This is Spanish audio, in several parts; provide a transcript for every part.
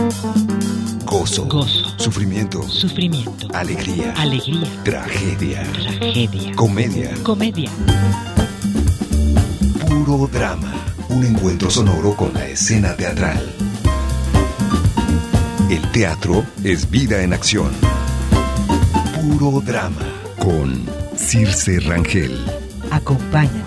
Gozo. Sufrimiento. Alegría. Tragedia. Comedia. Puro drama. Un encuentro sonoro con la escena teatral. El teatro es vida en acción. Puro drama. Con Circe Rangel. Acompáñanos.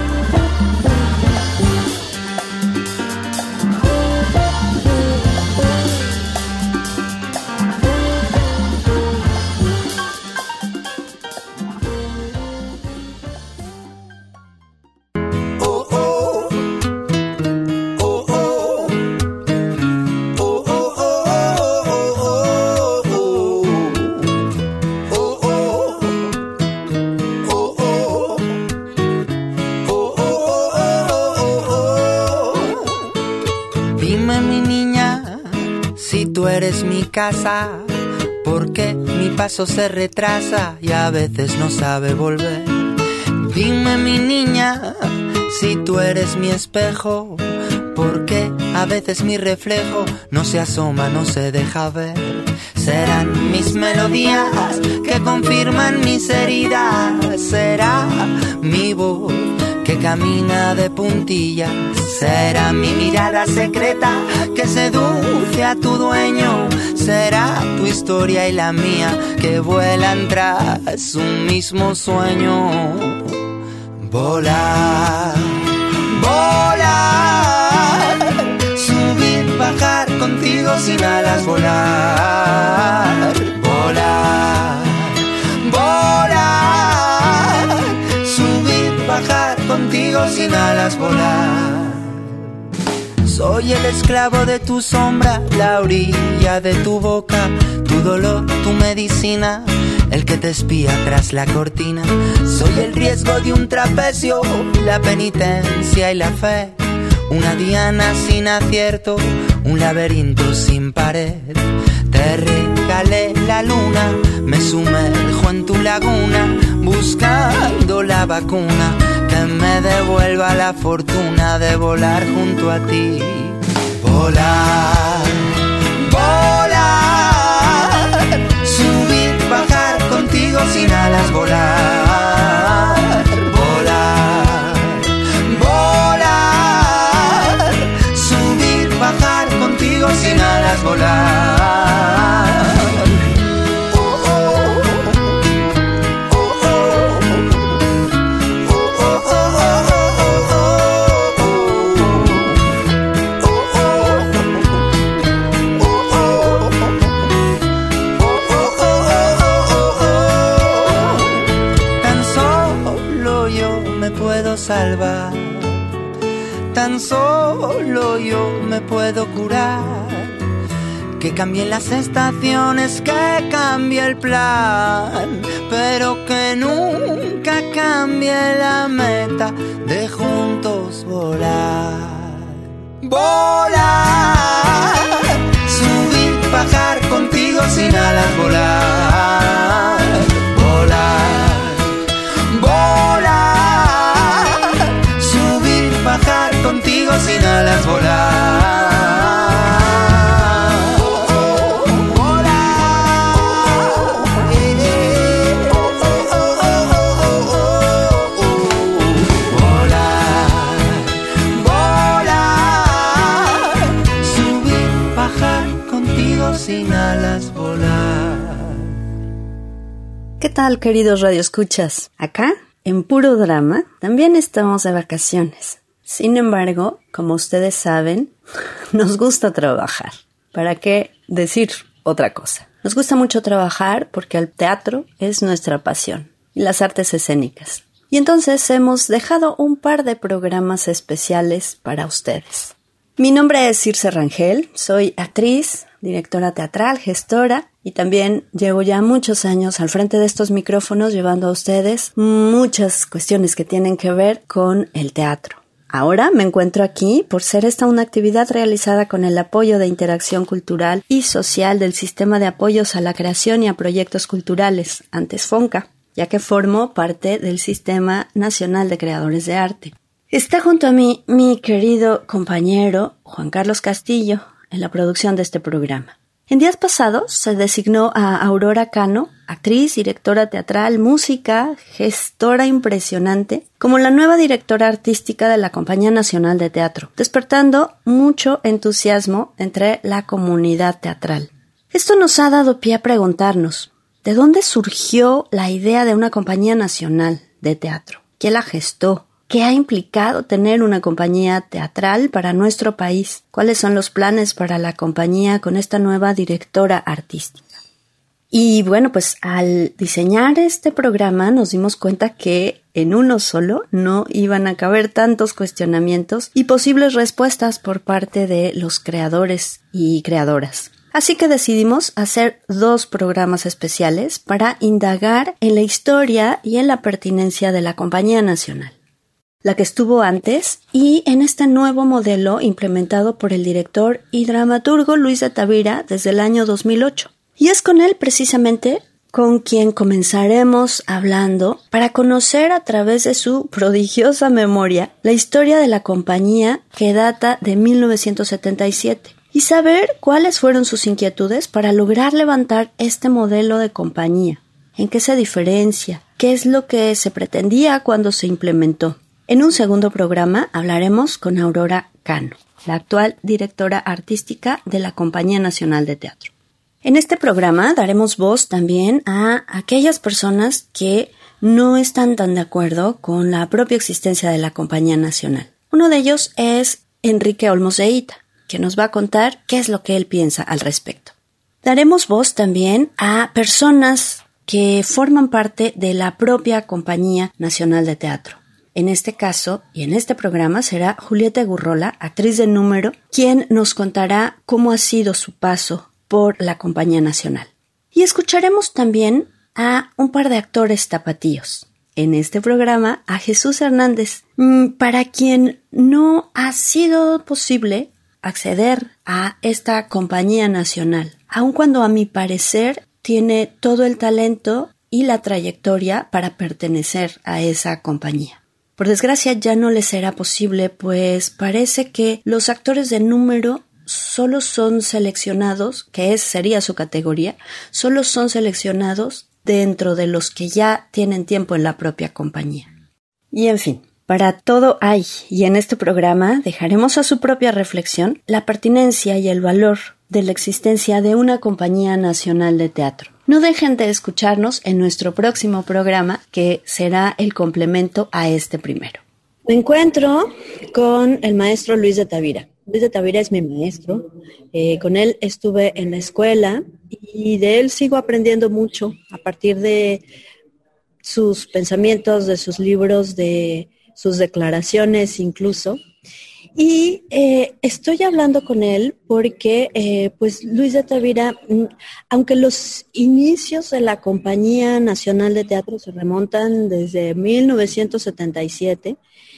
Casa, porque mi paso se retrasa y a veces no sabe volver. Dime, mi niña, si tú eres mi espejo, porque a veces mi reflejo no se asoma, no se deja ver. Serán mis melodías que confirman mis heridas, será mi voz que camina de puntillas, será mi mirada secreta que seduce a tu dueño, será tu historia y la mía que vuelan tras un mismo sueño. Volar, volar, subir, bajar contigo sin alas, volar, volar, volar, subir, bajar contigo sin alas, volar. Soy el esclavo de tu sombra, la orilla de tu boca, tu dolor, tu medicina, el que te espía tras la cortina. Soy el riesgo de un trapecio, la penitencia y la fe, una diana sin acierto, un laberinto sin pared. Te regalé la luna, me sumerjo en tu laguna, buscando la vacuna que me devuelva la fortuna de volar junto a ti. Volar, volar, subir, bajar contigo sin alas, volar, volar, volar, subir, bajar contigo sin alas, volar. Salvar, tan solo yo me puedo curar, que cambien las estaciones, que cambie el plan, pero que nunca cambie la meta de juntos volar. Volar, subir, bajar contigo sin alas, volar, volar, volar, bajar contigo sin alas, volar. Volar, volar, subir, bajar contigo sin alas, volar. ¿Qué tal, queridos radioescuchas? Acá, en Puro Drama, también estamos de vacaciones. Sin embargo, como ustedes saben, nos gusta trabajar. ¿Para qué decir otra cosa? Nos gusta mucho trabajar porque el teatro es nuestra pasión y las artes escénicas. Y entonces hemos dejado un par de programas especiales para ustedes. Mi nombre es Circe Rangel, soy actriz, directora teatral, gestora y también llevo ya muchos años al frente de estos micrófonos llevando a ustedes muchas cuestiones que tienen que ver con el teatro. Ahora me encuentro aquí por ser esta una actividad realizada con el apoyo de interacción cultural y social del Sistema de Apoyos a la Creación y a Proyectos Culturales, antes FONCA, ya que formo parte del Sistema Nacional de Creadores de Arte. Está junto a mí mi querido compañero Juan Carlos Castillo, en la producción de este programa. En días pasados se designó a Aurora Cano, actriz, directora teatral, música, gestora impresionante, como la nueva directora artística de la Compañía Nacional de Teatro, despertando mucho entusiasmo entre la comunidad teatral. Esto nos ha dado pie a preguntarnos, ¿de dónde surgió la idea de una Compañía Nacional de Teatro? ¿Quién la gestó? ¿Qué ha implicado tener una compañía teatral para nuestro país? ¿Cuáles son los planes para la compañía con esta nueva directora artística? Y bueno, pues al diseñar este programa nos dimos cuenta que en uno solo no iban a caber tantos cuestionamientos y posibles respuestas por parte de los creadores y creadoras. Así que decidimos hacer 2 programas especiales para indagar en la historia y en la pertinencia de la Compañía Nacional, la que estuvo antes y en este nuevo modelo implementado por el director y dramaturgo Luis de Tavira desde el año 2008. Y es con él precisamente con quien comenzaremos hablando para conocer a través de su prodigiosa memoria la historia de la compañía que data de 1977 y saber cuáles fueron sus inquietudes para lograr levantar este modelo de compañía, en qué se diferencia, qué es lo que se pretendía cuando se implementó. En un segundo programa hablaremos con Aurora Cano, la actual directora artística de la Compañía Nacional de Teatro. En este programa daremos voz también a aquellas personas que no están tan de acuerdo con la propia existencia de la Compañía Nacional. Uno de ellos es Enrique Olmos de Hita, que nos va a contar qué es lo que él piensa al respecto. Daremos voz también a personas que forman parte de la propia Compañía Nacional de Teatro. En este caso y en este programa será Julieta Gurrola, actriz de número, quien nos contará cómo ha sido su paso por la Compañía Nacional. Y escucharemos también a un par de actores tapatíos. En este programa a Jesús Hernández, para quien no ha sido posible acceder a esta Compañía Nacional, aun cuando a mi parecer tiene todo el talento y la trayectoria para pertenecer a esa compañía. Por desgracia ya no le será posible, pues parece que los actores de número solo son seleccionados, que sería su categoría, solo son seleccionados dentro de los que ya tienen tiempo en la propia compañía. Y en fin, para todo hay, y en este programa dejaremos a su propia reflexión la pertinencia y el valor de la existencia de una Compañía Nacional de Teatro. No dejen de escucharnos en nuestro próximo programa, que será el complemento a este primero. Me encuentro con el maestro Luis de Tavira. Luis de Tavira es mi maestro. Con él estuve en la escuela y de él sigo aprendiendo mucho a partir de sus pensamientos, de sus libros, de sus declaraciones incluso. Y estoy hablando con él porque pues Luis de Tavira, aunque los inicios de la Compañía Nacional de Teatro se remontan desde 1977,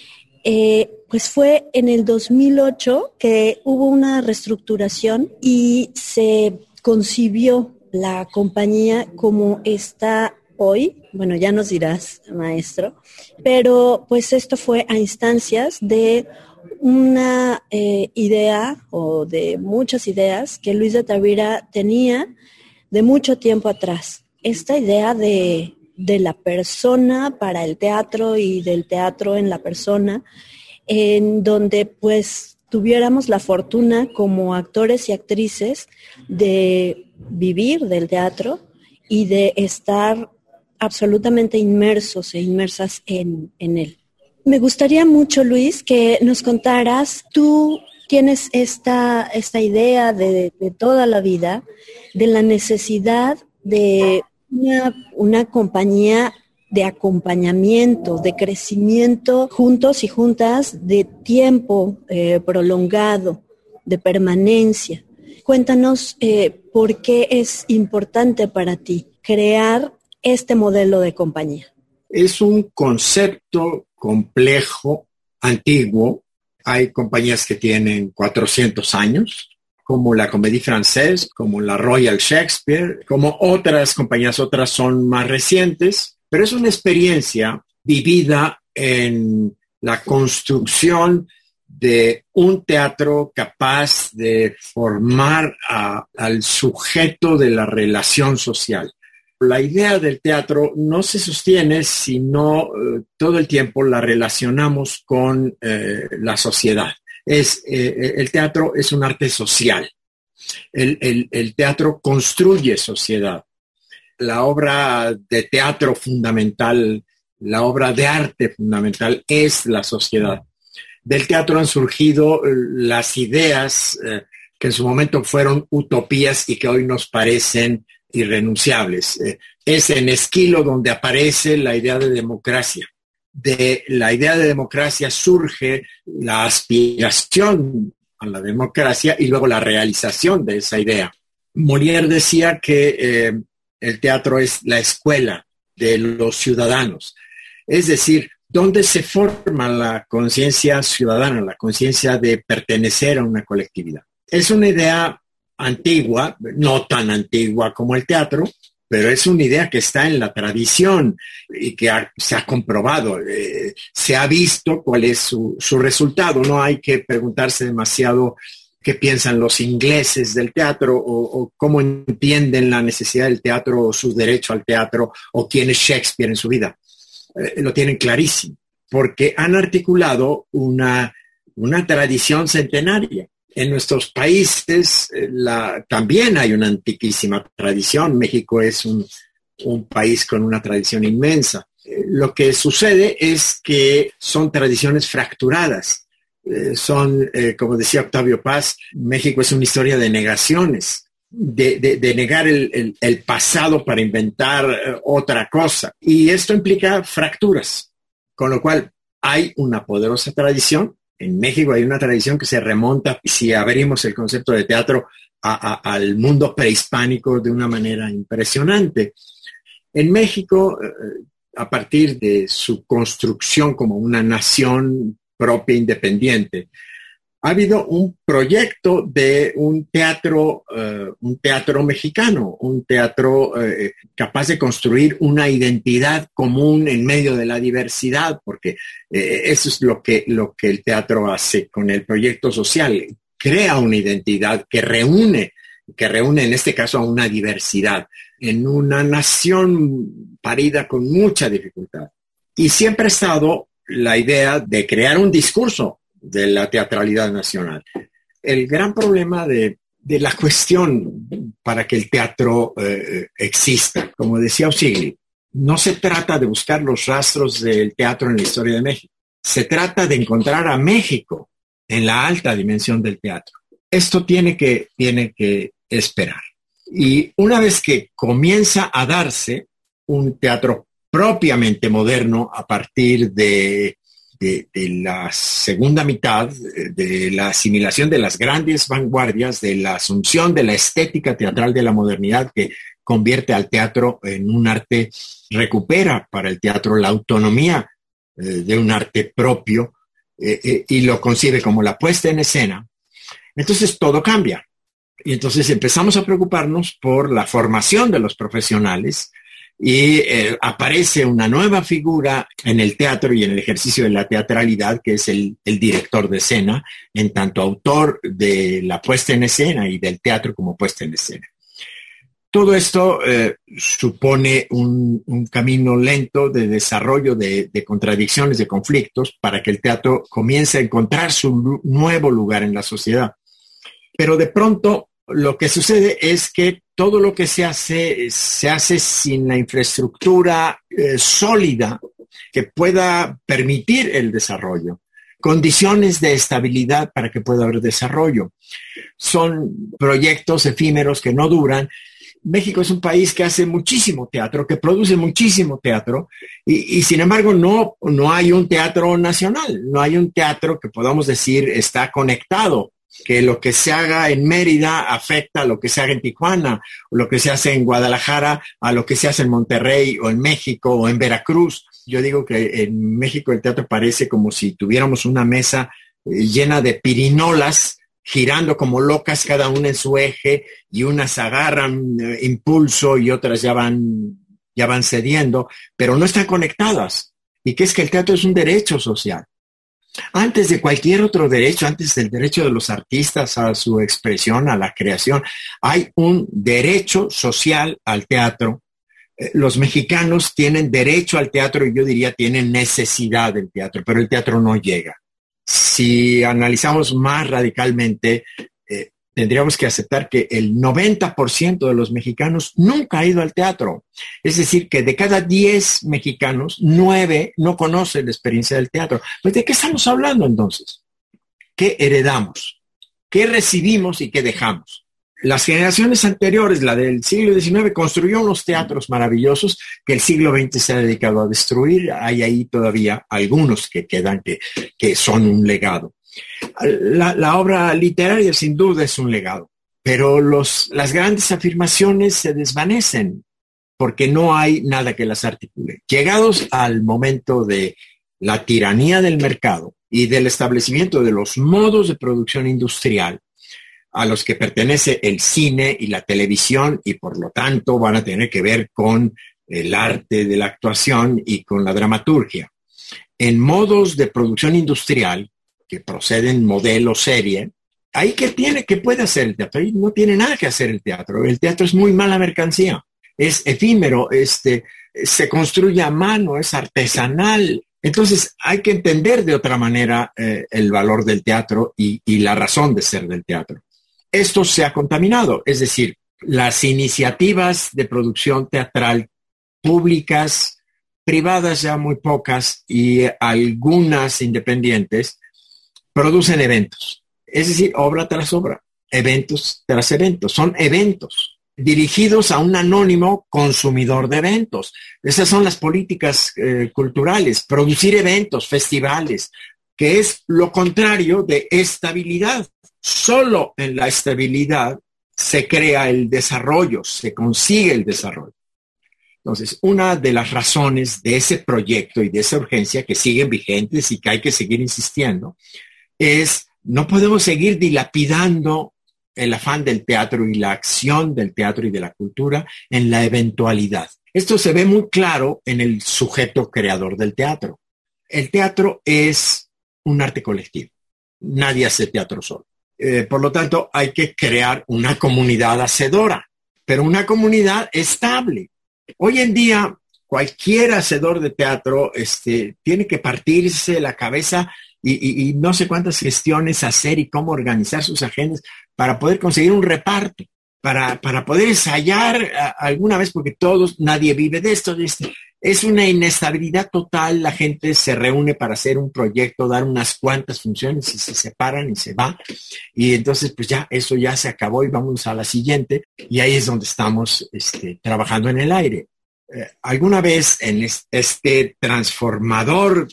pues fue en el 2008 que hubo una reestructuración y se concibió la compañía como está hoy. Bueno, ya nos dirás, maestro, pero pues esto fue a instancias de una idea o de muchas ideas que Luis de Tavira tenía de mucho tiempo atrás. Esta idea de la persona para el teatro y del teatro en la persona, en donde pues tuviéramos la fortuna como actores y actrices de vivir del teatro y de estar absolutamente inmersos e inmersas en él. Me gustaría mucho, Luis, que nos contaras, tú tienes esta idea de toda la vida, de la necesidad de una compañía de acompañamiento, de crecimiento juntos y juntas, de tiempo prolongado, de permanencia. Cuéntanos por qué es importante para ti crear este modelo de compañía. Es un concepto complejo, antiguo. Hay compañías que tienen 400 años, como la Comédie Française, como la Royal Shakespeare, como otras compañías, otras son más recientes, pero es una experiencia vivida en la construcción de un teatro capaz de formar al sujeto de la relación social. La idea del teatro no se sostiene si no todo el tiempo la relacionamos con la sociedad. El teatro es un arte social. El teatro construye sociedad. La obra de teatro fundamental, la obra de arte fundamental es la sociedad. Del teatro han surgido las ideas que en su momento fueron utopías y que hoy nos parecen irrenunciables. Es en Esquilo donde aparece la idea de democracia. De la idea de democracia surge la aspiración a la democracia y luego la realización de esa idea. Molière decía que el teatro es la escuela de los ciudadanos. Es decir, donde se forma la conciencia ciudadana, la conciencia de pertenecer a una colectividad. Es una idea antigua, no tan antigua como el teatro, pero es una idea que está en la tradición y que se ha comprobado, se ha visto cuál es su resultado. No hay que preguntarse demasiado qué piensan los ingleses del teatro o cómo entienden la necesidad del teatro o su derecho al teatro o quién es Shakespeare en su vida. Lo tienen clarísimo, porque han articulado una tradición centenaria. En nuestros países también hay una antiquísima tradición. México es un país con una tradición inmensa. Lo que sucede es que son tradiciones fracturadas. Como decía Octavio Paz, México es una historia de negaciones. De negar el pasado para inventar otra cosa. Y esto implica fracturas, con lo cual hay una poderosa tradición. En México hay una tradición que se remonta, si abrimos el concepto de teatro, al mundo prehispánico de una manera impresionante. En México, a partir de su construcción como una nación propia independiente, ha habido un proyecto de un teatro mexicano, un teatro capaz de construir una identidad común en medio de la diversidad, porque eso es lo que el teatro hace con el proyecto social. Crea una identidad que reúne en este caso a una diversidad, en una nación parida con mucha dificultad. Y siempre ha estado la idea de crear un discurso de la teatralidad nacional. El gran problema de la cuestión para que el teatro exista, como decía Osigli, no se trata de buscar los rastros del teatro en la historia de México. Se trata de encontrar a México en la alta dimensión del teatro. Esto tiene que esperar. Y una vez que comienza a darse un teatro propiamente moderno a partir de la segunda mitad, de la asimilación de las grandes vanguardias, de la asunción de la estética teatral de la modernidad que convierte al teatro en un arte, recupera para el teatro la autonomía de un arte propio y lo concibe como la puesta en escena. Entonces todo cambia. Y entonces empezamos a preocuparnos por la formación de los profesionales y aparece una nueva figura en el teatro y en el ejercicio de la teatralidad, que es el director de escena, en tanto autor de la puesta en escena y del teatro como puesta en escena. Todo esto supone un camino lento de desarrollo de contradicciones, de conflictos, para que el teatro comience a encontrar su nuevo lugar en la sociedad. Pero de pronto lo que sucede es que todo lo que se hace sin la infraestructura sólida que pueda permitir el desarrollo, condiciones de estabilidad para que pueda haber desarrollo. Son proyectos efímeros que no duran. México es un país que hace muchísimo teatro, que produce muchísimo teatro y sin embargo no hay un teatro nacional, no hay un teatro que podamos decir está conectado, que lo que se haga en Mérida afecta a lo que se haga en Tijuana, o lo que se hace en Guadalajara a lo que se hace en Monterrey o en México o en Veracruz. Yo digo que en México el teatro parece como si tuviéramos una mesa llena de pirinolas girando como locas cada una en su eje y unas agarran impulso y otras ya van cediendo, pero no están conectadas. Y que es que el teatro es un derecho social. Antes de cualquier otro derecho, antes del derecho de los artistas a su expresión, a la creación, hay un derecho social al teatro. Los mexicanos tienen derecho al teatro y yo diría tienen necesidad del teatro, pero el teatro no llega. Si analizamos más radicalmente, tendríamos que aceptar que el 90% de los mexicanos nunca ha ido al teatro. Es decir, que de cada 10 mexicanos, 9 no conocen la experiencia del teatro. Pues, ¿de qué estamos hablando entonces? ¿Qué heredamos? ¿Qué recibimos y qué dejamos? Las generaciones anteriores, la del siglo XIX, construyó unos teatros maravillosos que el siglo XX se ha dedicado a destruir. Hay ahí todavía algunos que quedan que son un legado. La obra literaria sin duda es un legado, pero las grandes afirmaciones se desvanecen porque no hay nada que las articule. Llegados al momento de la tiranía del mercado y del establecimiento de los modos de producción industrial a los que pertenece el cine y la televisión y por lo tanto van a tener que ver con el arte de la actuación y con la dramaturgia. En modos de producción industrial que proceden modelo serie, ahí que puede hacer el teatro, ahí no tiene nada que hacer el teatro. El teatro es muy mala mercancía, es efímero, se construye a mano, es artesanal. Entonces hay que entender de otra manera el valor del teatro y la razón de ser del teatro. Esto se ha contaminado, es decir, las iniciativas de producción teatral públicas, privadas ya muy pocas y algunas independientes, producen eventos, es decir, obra tras obra, eventos tras eventos. Son eventos dirigidos a un anónimo consumidor de eventos. Esas son las políticas culturales, producir eventos, festivales, que es lo contrario de estabilidad. Solo en la estabilidad se crea el desarrollo, se consigue el desarrollo. Entonces, una de las razones de ese proyecto y de esa urgencia que siguen vigentes y que hay que seguir insistiendo es, no podemos seguir dilapidando el afán del teatro y la acción del teatro y de la cultura en la eventualidad. Esto se ve muy claro en el sujeto creador del teatro. El teatro es un arte colectivo. Nadie hace teatro solo. Por lo tanto, hay que crear una comunidad hacedora, pero una comunidad estable. Hoy en día, cualquier hacedor de teatro tiene que partirse la cabeza y no sé cuántas gestiones hacer y cómo organizar sus agendas para poder conseguir un reparto, para poder ensayar alguna vez, porque nadie vive de esto. Es una inestabilidad total. La gente se reúne para hacer un proyecto, dar unas cuantas funciones y se separan y se va. Y entonces, pues ya, eso ya se acabó y vamos a la siguiente. Y ahí es donde estamos trabajando en el aire. Alguna vez en este transformador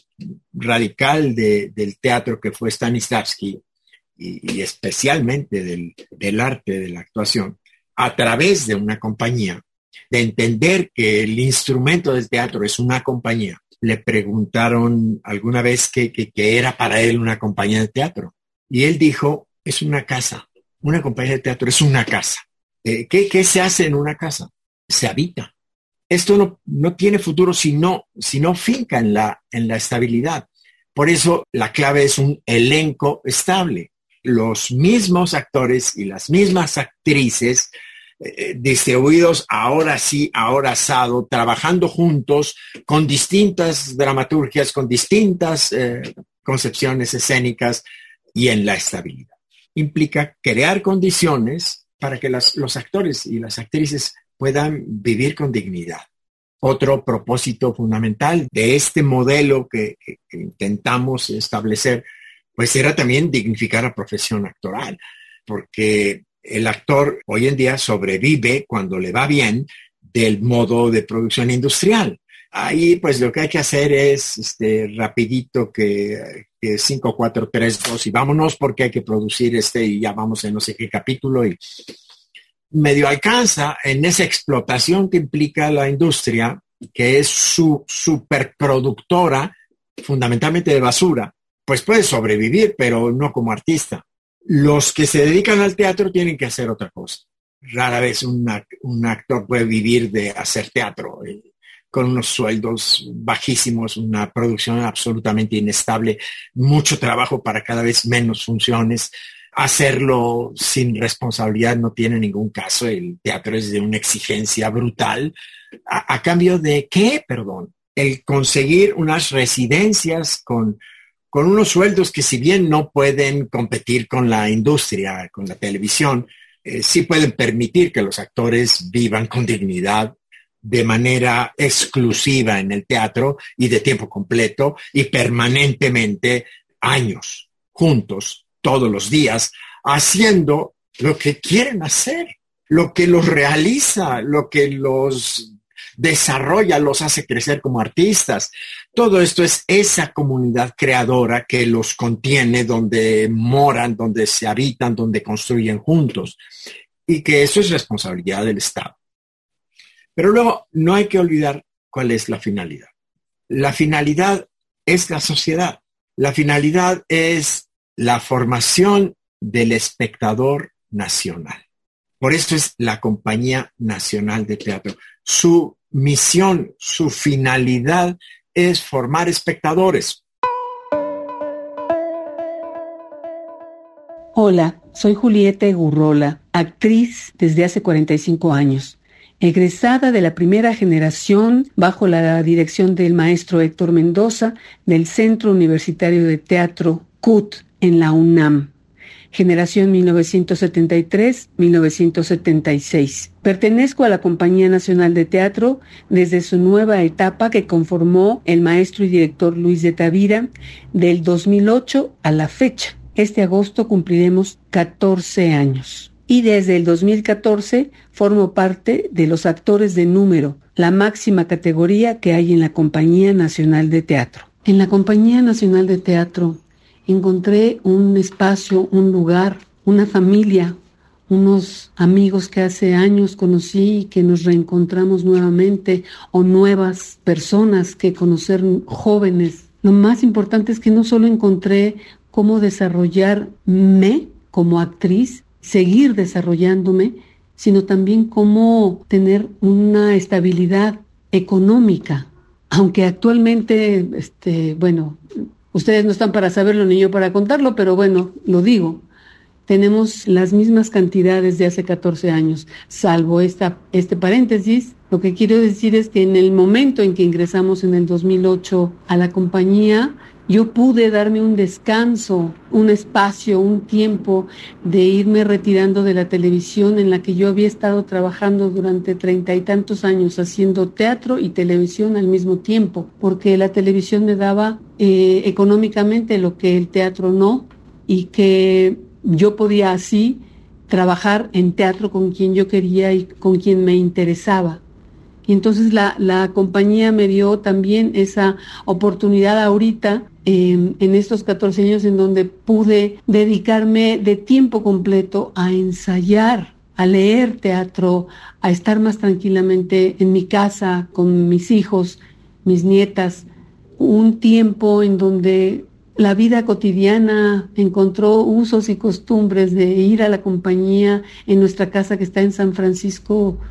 radical del teatro que fue Stanislavski y especialmente del arte de la actuación, a través de una compañía, de entender que el instrumento del teatro es una compañía, le preguntaron alguna vez qué era para él una compañía de teatro. Y él dijo, es una casa. Una compañía de teatro es una casa. ¿Qué se hace en una casa? Se habita. Esto no tiene futuro si no finca en la estabilidad. Por eso la clave es un elenco estable. Los mismos actores y las mismas actrices distribuidos ahora sí, ahora asado, trabajando juntos con distintas dramaturgias, con distintas concepciones escénicas y en la estabilidad. Implica crear condiciones para que los actores y las actrices puedan vivir con dignidad. Otro propósito fundamental de este modelo que intentamos establecer, pues era también dignificar la profesión actoral, porque el actor hoy en día sobrevive cuando le va bien del modo de producción industrial. Ahí pues lo que hay que hacer es rapidito que 5, 4, 3, 2 y vámonos porque hay que producir y ya vamos en no sé qué capítulo y medio alcanza en esa explotación que implica la industria, que es su superproductora fundamentalmente de basura, pues puede sobrevivir, pero no como artista. Los que se dedican al teatro tienen que hacer otra cosa. Rara vez un actor puede vivir de hacer teatro. con unos sueldos bajísimos, una producción absolutamente inestable, mucho trabajo para cada vez menos funciones. Hacerlo sin responsabilidad no tiene ningún caso. El teatro es de una exigencia brutal. ¿A cambio de qué? Perdón. El conseguir unas residencias con unos sueldos que, si bien no pueden competir con la industria, con la televisión, sí pueden permitir que los actores vivan con dignidad de manera exclusiva en el teatro y de tiempo completo y permanentemente, años juntos, todos los días, haciendo lo que quieren hacer, lo que los realiza, lo que los desarrolla, los hace crecer como artistas. Todo esto es esa comunidad creadora que los contiene, donde moran, donde se habitan, donde construyen juntos, y que eso es responsabilidad del Estado. Pero luego no hay que olvidar cuál es la finalidad. La finalidad es la sociedad. La finalidad es la formación del espectador nacional. Por eso es la Compañía Nacional de Teatro. Su misión, su finalidad es formar espectadores. Hola, soy Julieta Egurrola, actriz desde hace 45 años. Egresada de la primera generación bajo la dirección del maestro Héctor Mendoza del Centro Universitario de Teatro CUT en la UNAM. Generación 1973-1976. Pertenezco a la Compañía Nacional de Teatro desde su nueva etapa que conformó el maestro y director Luis de Tavira del 2008 a la fecha. Este agosto cumpliremos 14 años. Y desde el 2014 formo parte de los actores de número, la máxima categoría que hay en la Compañía Nacional de Teatro. En la Compañía Nacional de Teatro encontré un espacio, un lugar, una familia, unos amigos que hace años conocí y que nos reencontramos nuevamente, o nuevas personas que conocer, jóvenes. Lo más importante es que no solo encontré cómo desarrollarme como actriz, seguir desarrollándome, sino también cómo tener una estabilidad económica. Aunque actualmente, ustedes no están para saberlo ni yo para contarlo, pero bueno, lo digo. Tenemos las mismas cantidades de hace 14 años, salvo este paréntesis. Lo que quiero decir es que en el momento en que ingresamos en el 2008 a la compañía, yo pude darme un descanso, un espacio, un tiempo de irme retirando de la televisión en la que yo había estado trabajando durante 30 y tantos años, haciendo teatro y televisión al mismo tiempo, porque la televisión me daba económicamente lo que el teatro no, y que yo podía así trabajar en teatro con quien yo quería y con quien me interesaba. Y entonces la compañía me dio también esa oportunidad ahorita, en estos 14 años, en donde pude dedicarme de tiempo completo a ensayar, a leer teatro, a estar más tranquilamente en mi casa con mis hijos, mis nietas. Un tiempo en donde la vida cotidiana encontró usos y costumbres de ir a la compañía en nuestra casa que está en San Francisco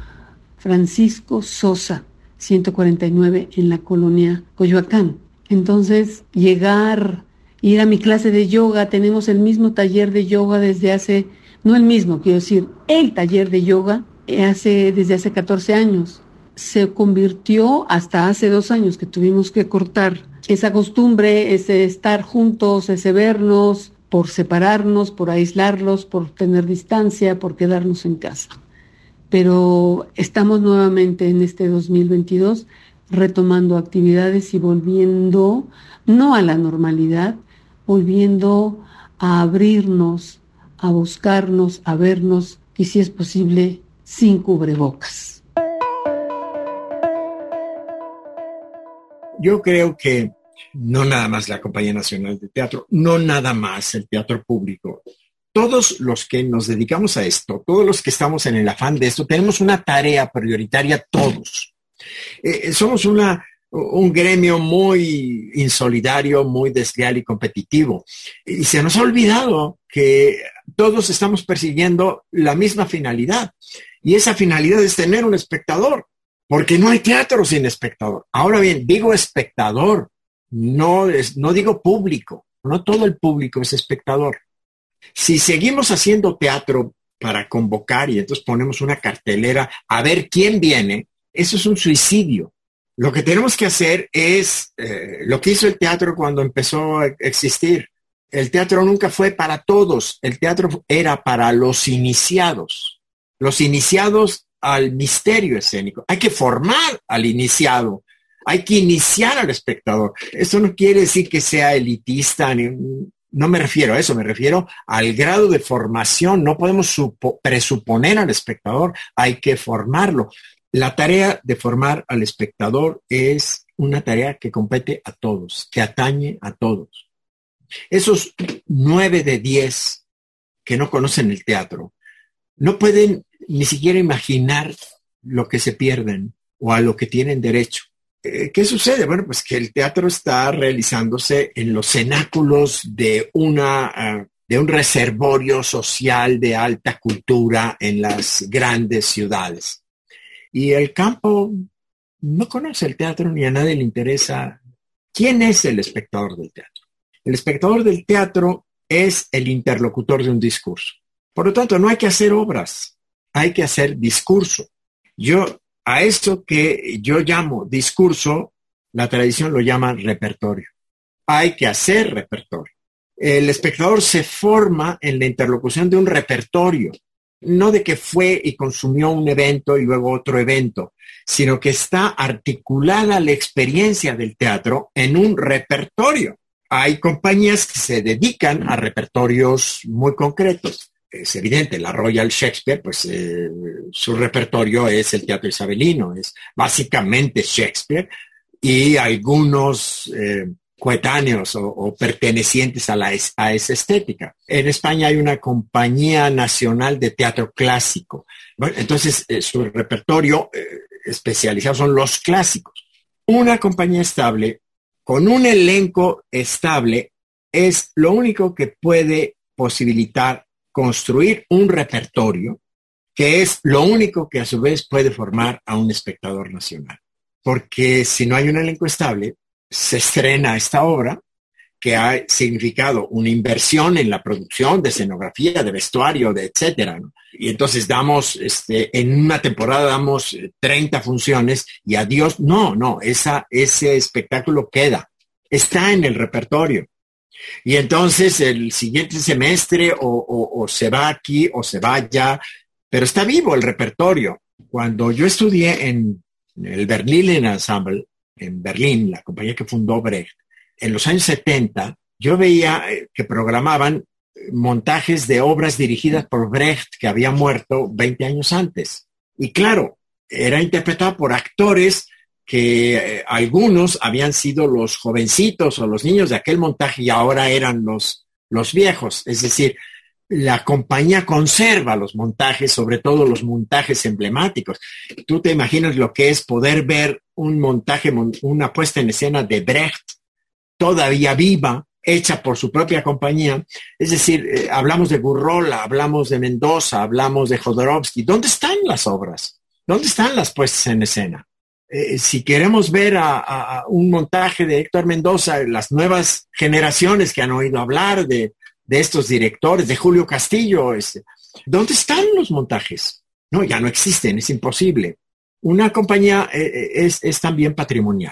Sosa, 149, en la colonia Coyoacán. Entonces, ir a mi clase de yoga, tenemos el mismo taller de yoga desde hace, no el mismo, quiero decir, el taller de yoga desde hace 14 años. Se convirtió hasta hace 2 años que tuvimos que cortar esa costumbre, ese estar juntos, ese vernos, por separarnos, por aislarlos, por tener distancia, por quedarnos en casa. Pero estamos nuevamente en este 2022 retomando actividades y volviendo, no a la normalidad, volviendo a abrirnos, a buscarnos, a vernos, y si es posible, sin cubrebocas. Yo creo que no nada más la Compañía Nacional de Teatro, no nada más el teatro público. Todos los que nos dedicamos a esto, todos los que estamos en el afán de esto, tenemos una tarea prioritaria todos. Somos un gremio muy insolidario, muy desleal y competitivo. Y se nos ha olvidado que todos estamos persiguiendo la misma finalidad. Y esa finalidad es tener un espectador. porque no hay teatro sin espectador. Ahora bien, digo espectador, no digo público, no todo el público es espectador. Si seguimos haciendo teatro para convocar y entonces ponemos una cartelera a ver quién viene, eso es un suicidio. Lo que tenemos que hacer es lo que hizo el teatro cuando empezó a existir. El teatro nunca fue para todos, el teatro era para los iniciados al misterio escénico. Hay que formar al iniciado, hay que iniciar al espectador. Eso no quiere decir que sea elitista, no me refiero a eso, me refiero al grado de formación. No podemos presuponer al espectador, hay que formarlo. La tarea de formar al espectador es una tarea que compete a todos, que atañe a todos. Esos 9 de 10 que no conocen el teatro no pueden ni siquiera imaginar lo que se pierden o a lo que tienen derecho. ¿Qué sucede? Bueno, pues que el teatro está realizándose en los cenáculos de un reservorio social de alta cultura en las grandes ciudades. Y el campo no conoce el teatro ni a nadie le interesa. ¿Quién es el espectador del teatro? El espectador del teatro es el interlocutor de un discurso. Por lo tanto, no hay que hacer obras, hay que hacer discurso. A esto que yo llamo discurso, la tradición lo llama repertorio. Hay que hacer repertorio. El espectador se forma en la interlocución de un repertorio, no de que fue y consumió un evento y luego otro evento, sino que está articulada la experiencia del teatro en un repertorio. Hay compañías que se dedican a repertorios muy concretos. Es evidente, la Royal Shakespeare, pues su repertorio es el teatro isabelino, es básicamente Shakespeare y algunos coetáneos o pertenecientes a esa estética. En España hay una compañía nacional de teatro clásico. Bueno, entonces, su repertorio especializado son los clásicos. Una compañía estable, con un elenco estable, es lo único que puede posibilitar construir un repertorio, que es lo único que a su vez puede formar a un espectador nacional. Porque si no hay un elenco estable, se estrena esta obra que ha significado una inversión en la producción de escenografía, de vestuario, de etcétera, ¿no? Y entonces en una temporada damos 30 funciones y adiós. No, ese espectáculo está en el repertorio. Y entonces el siguiente semestre o se va aquí o se va allá, pero está vivo el repertorio. Cuando yo estudié en el Berlin Ensemble, en Berlín, la compañía que fundó Brecht, en los años 70, yo veía que programaban montajes de obras dirigidas por Brecht, que había muerto 20 años antes. Y claro, era interpretado por actores que algunos habían sido los jovencitos o los niños de aquel montaje y ahora eran los viejos. Es decir, la compañía conserva los montajes, sobre todo los montajes emblemáticos. Tú te imaginas lo que es poder ver un montaje, una puesta en escena de Brecht, todavía viva, hecha por su propia compañía. Es decir, hablamos de Gurrola, hablamos de Mendoza, hablamos de Jodorowsky. ¿Dónde están las obras? ¿Dónde están las puestas en escena? Si queremos ver a un montaje de Héctor Mendoza, las nuevas generaciones que han oído hablar de estos directores, de Julio Castillo, ¿dónde están los montajes? No, ya no existen, es imposible. Una compañía es también patrimonial.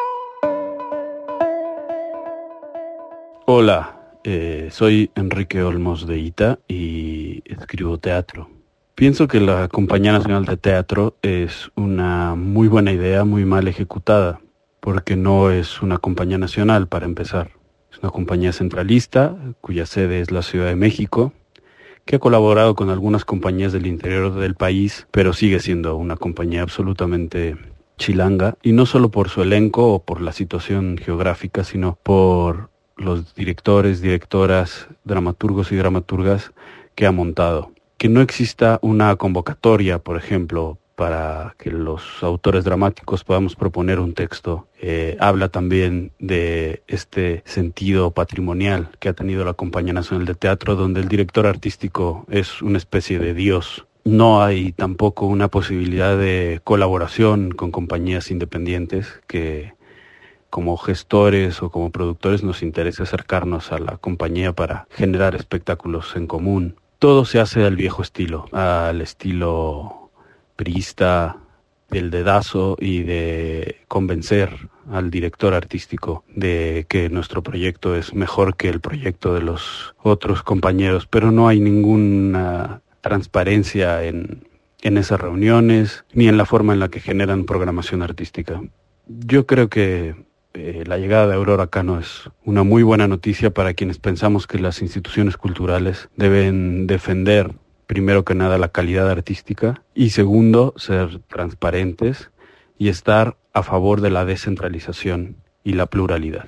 Hola, soy Enrique Olmos de Ita y escribo teatro. Pienso que la Compañía Nacional de Teatro es una muy buena idea, muy mal ejecutada, porque no es una compañía nacional para empezar. Es una compañía centralista, cuya sede es la Ciudad de México, que ha colaborado con algunas compañías del interior del país, pero sigue siendo una compañía absolutamente chilanga, y no solo por su elenco o por la situación geográfica, sino por los directores, directoras, dramaturgos y dramaturgas que ha montado. Que no exista una convocatoria, por ejemplo, para que los autores dramáticos podamos proponer un texto, habla también de este sentido patrimonial que ha tenido la Compañía Nacional de Teatro, donde el director artístico es una especie de dios No hay tampoco una posibilidad de colaboración con compañías independientes que, como gestores o como productores, nos interesa acercarnos a la compañía para generar espectáculos en común. Todo se hace al viejo estilo, al estilo priista, del dedazo y de convencer al director artístico de que nuestro proyecto es mejor que el proyecto de los otros compañeros, pero no hay ninguna transparencia en esas reuniones ni en la forma en la que generan programación artística. Yo creo que la llegada de Aurora Cano es una muy buena noticia para quienes pensamos que las instituciones culturales deben defender, primero que nada, la calidad artística y segundo, ser transparentes y estar a favor de la descentralización y la pluralidad.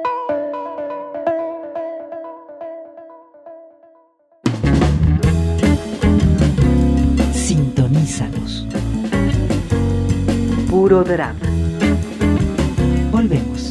Sintonízanos. Puro drama. Volvemos.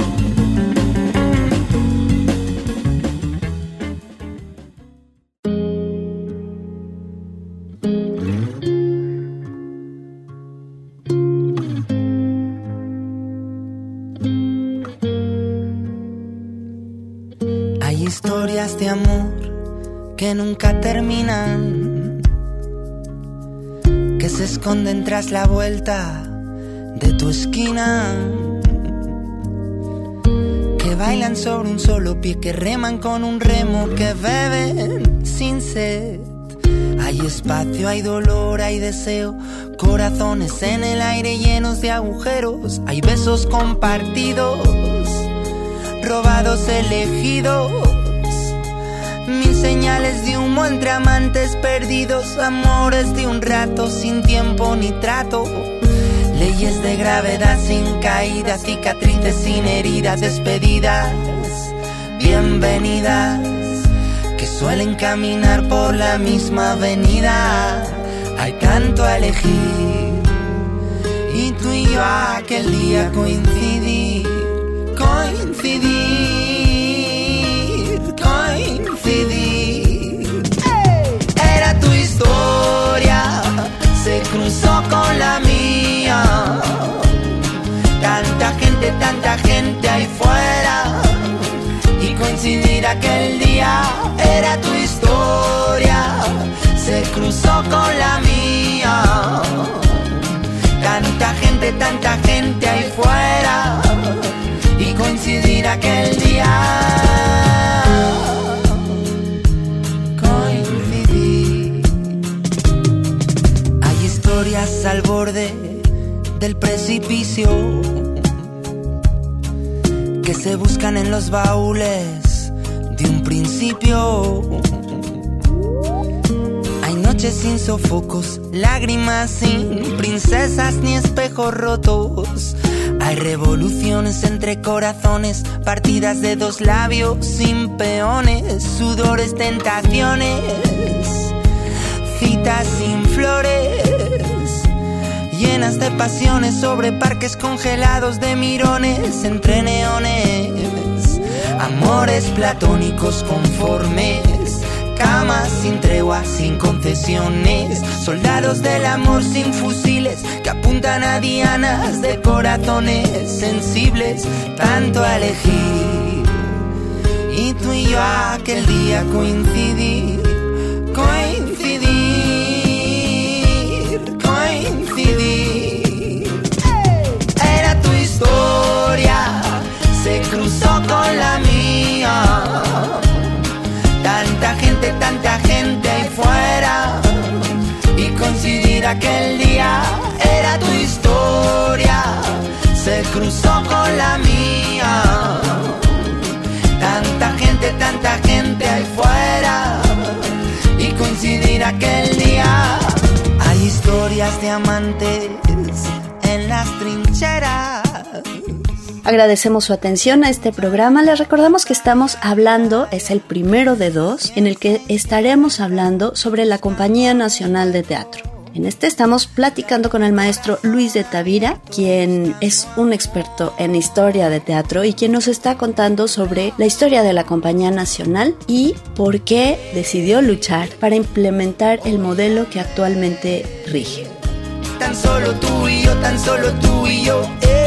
Hay historias de amor que nunca terminan, que se esconden tras la vuelta de tu esquina, que bailan sobre un solo pie, que reman con un remo, que beben sin sed. Hay espacio, hay dolor, hay deseo, corazones en el aire llenos de agujeros. Hay besos compartidos, robados, elegidos, mil señales de humo entre amantes perdidos, amores de un rato sin tiempo ni trato. Leyes de gravedad sin caídas, cicatrices sin heridas, despedidas, bienvenidas, que suelen caminar por la misma avenida. Hay tanto a elegir y tú y yo aquel día coincidir. Era tu historia, se cruzó con la mía. Tanta gente ahí fuera, y coincidir aquel día. Era tu historia, se cruzó con la mía. Tanta gente ahí fuera, y coincidir aquel día. Coincidir. Hay historias al borde del precipicio que se buscan en los baúles de un principio. Hay noches sin sofocos, lágrimas sin princesas ni espejos rotos. Hay revoluciones entre corazones, partidas de dos labios sin peones, sudores, tentaciones, citas sin flores, llenas de pasiones sobre parques congelados de mirones entre neones, amores platónicos conformes, camas sin tregua, sin concesiones, soldados del amor sin fusiles que apuntan a dianas de corazones sensibles. Tanto a elegir y tú y yo aquel día coincidir. Era tu historia, se cruzó con la mía. Tanta gente ahí fuera, y coincidir aquel día. Era tu historia, se cruzó con la mía. Tanta gente ahí fuera, y coincidir aquel día. Hay historias de amantes en las trincheras. Agradecemos su atención a este programa. Les recordamos que estamos hablando, es el primero de dos, en el que estaremos hablando sobre la Compañía Nacional de Teatro. En este estamos platicando con el maestro Luis de Tavira, quien es un experto en historia de teatro y quien nos está contando sobre la historia de la Compañía Nacional y por qué decidió luchar para implementar el modelo que actualmente rige. Tan solo tú y yo,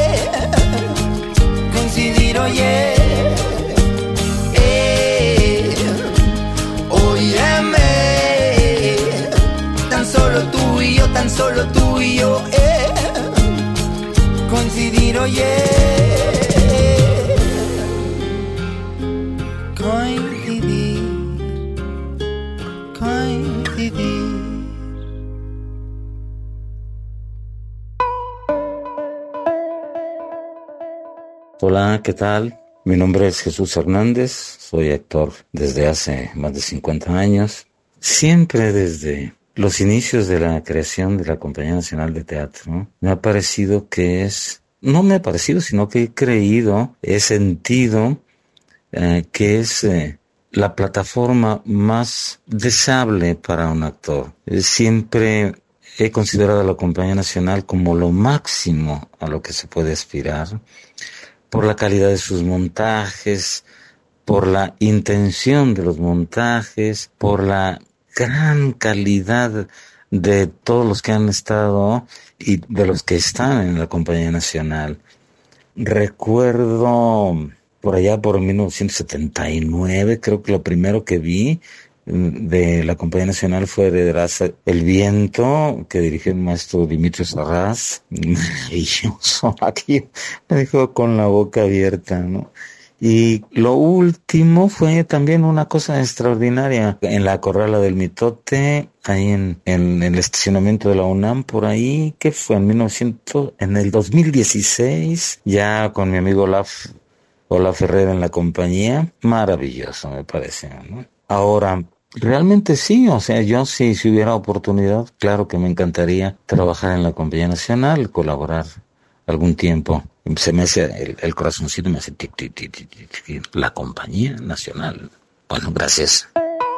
coincidir, oye, óyeme. Tan solo tú y yo, coincidir, oye, coincidir. Hola, ¿qué tal? Mi nombre es Jesús Hernández, soy actor desde hace más de 50 años. Siempre desde los inicios de la creación de la Compañía Nacional de Teatro, ¿no? Me ha parecido que es, no me ha parecido, sino que he creído, he sentido que es la plataforma más deseable para un actor. Siempre he considerado a la Compañía Nacional como lo máximo a lo que se puede aspirar, por la calidad de sus montajes, por la intención de los montajes, por la gran calidad de todos los que han estado y de los que están en la Compañía Nacional. Recuerdo por allá por 1979, creo que lo primero que vi de la Compañía Nacional fue Heredarás el viento, que dirigió el maestro Dimitrio Sarraz. Maravilloso, aquí me dejó con la boca abierta, ¿no? Y lo último fue también una cosa extraordinaria en la Corrala del Mitote, ahí en el estacionamiento de la UNAM, por ahí, que fue en el 2016, ya con mi amigo Olaf Herrera en la compañía. Maravilloso, me parece, ¿no? Ahora, realmente sí, o sea, yo sí, si hubiera oportunidad, claro que me encantaría trabajar en la Compañía Nacional, colaborar algún tiempo. Se me hace el corazoncito, me hace tic, tic, tic, tic, tic, tic, la Compañía Nacional. Bueno, gracias.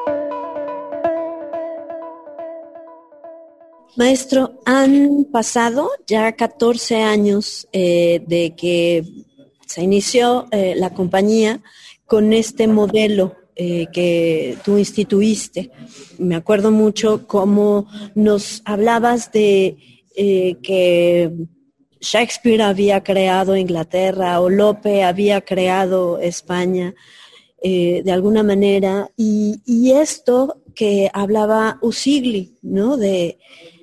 Maestro, han pasado ya 14 años de que se inició la compañía con este modelo que tú instituiste. Me acuerdo mucho cómo nos hablabas de que Shakespeare había creado Inglaterra o Lope había creado España de alguna manera, y esto que hablaba Usigli, ¿no? De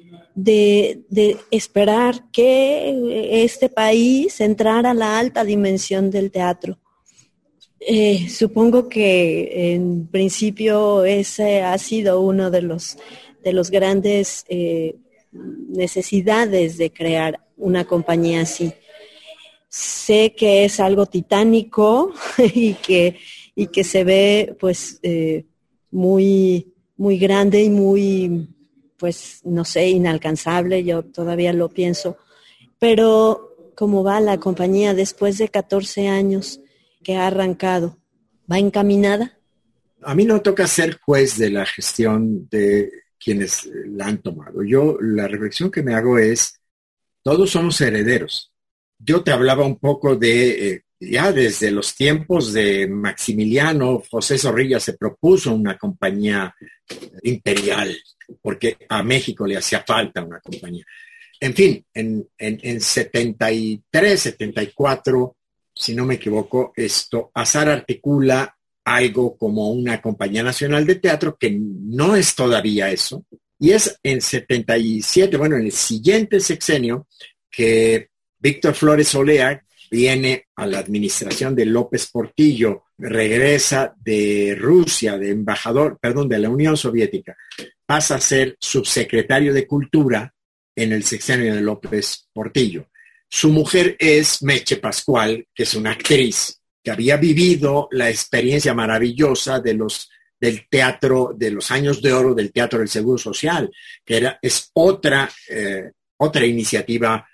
esperar que este país entrara a la alta dimensión del teatro. Supongo que en principio ese ha sido uno de los grandes necesidades de crear una compañía así. Sé que es algo titánico y que se ve pues muy, muy grande y muy, pues no sé, inalcanzable, yo todavía lo pienso, pero ¿cómo va la compañía después de 14 años que ha arrancado? ¿Va encaminada? A mí no toca ser juez de la gestión de quienes la han tomado. Yo, la reflexión que me hago es, todos somos herederos. Yo te hablaba un poco de, ya desde los tiempos de Maximiliano, José Zorrilla se propuso una compañía imperial, porque a México le hacía falta una compañía. En fin, en 73, 74, si no me equivoco, Azar articula algo como una Compañía Nacional de Teatro, que no es todavía eso, y es en 77, bueno, en el siguiente sexenio, que Víctor Flores Olea viene a la administración de López Portillo, regresa de Rusia, de la Unión Soviética, pasa a ser subsecretario de Cultura en el sexenio de López Portillo. Su mujer es Meche Pascual, que es una actriz que había vivido la experiencia maravillosa del teatro, de los años de oro del Teatro del Seguro Social, que es otra iniciativa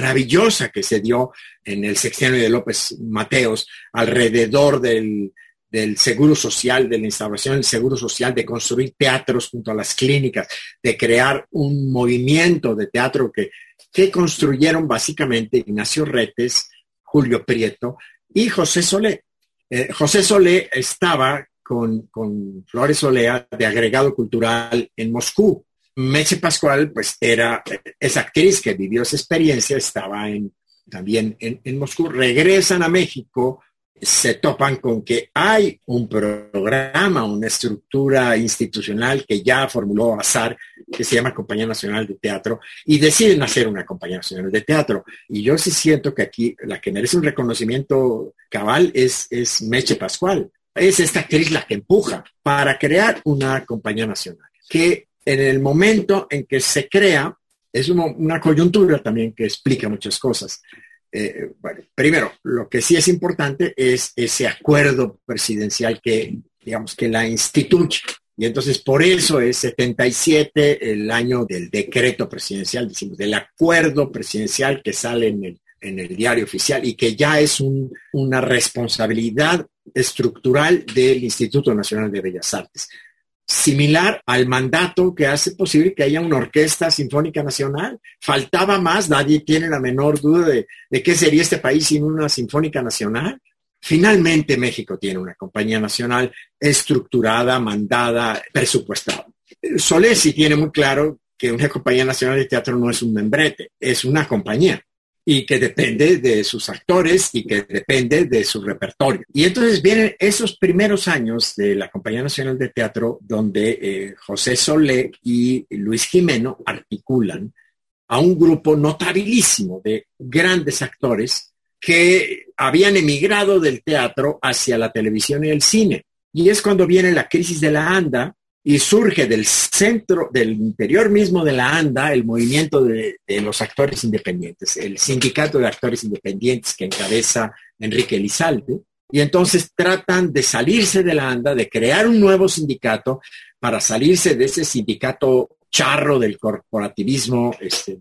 maravillosa que se dio en el sexenio de López Mateos alrededor del del seguro social, de la instauración del seguro social, de construir teatros junto a las clínicas, de crear un movimiento de teatro que construyeron básicamente Ignacio Retes, Julio Prieto y José Solé. José Solé estaba con Flores Olea de agregado cultural en Moscú. Meche Pascual, pues es actriz que vivió esa experiencia, estaba también en Moscú. Regresan a México, se topan con que hay un programa, una estructura institucional que ya formuló Azar, que se llama Compañía Nacional de Teatro, y deciden hacer una Compañía Nacional de Teatro. Y yo sí siento que aquí la que merece un reconocimiento cabal es Meche Pascual. Es esta actriz la que empuja para crear una Compañía Nacional, que en el momento en que se crea, es una coyuntura también que explica muchas cosas. Bueno, primero, lo que sí es importante es ese acuerdo presidencial que, digamos, que la instituye. Y entonces por eso es 77 el año del decreto presidencial, decimos, del acuerdo presidencial que sale en el diario oficial y que ya es una responsabilidad estructural del Instituto Nacional de Bellas Artes. Similar al mandato que hace posible que haya una orquesta sinfónica nacional. Faltaba más, nadie tiene la menor duda de qué sería este país sin una sinfónica nacional. Finalmente México tiene una compañía nacional estructurada, mandada, presupuestada. Solé sí tiene muy claro que una compañía nacional de teatro no es un membrete, es una compañía y que depende de sus actores y que depende de su repertorio. Y entonces vienen esos primeros años de la Compañía Nacional de Teatro donde José Solé y Luis Jimeno articulan a un grupo notabilísimo de grandes actores que habían emigrado del teatro hacia la televisión y el cine. Y es cuando viene la crisis de la ANDA y surge del centro, del interior mismo de la ANDA, el movimiento de los actores independientes, el sindicato de actores independientes que encabeza Enrique Elizalde, y entonces tratan de salirse de la ANDA, de crear un nuevo sindicato para salirse de ese sindicato charro del corporativismo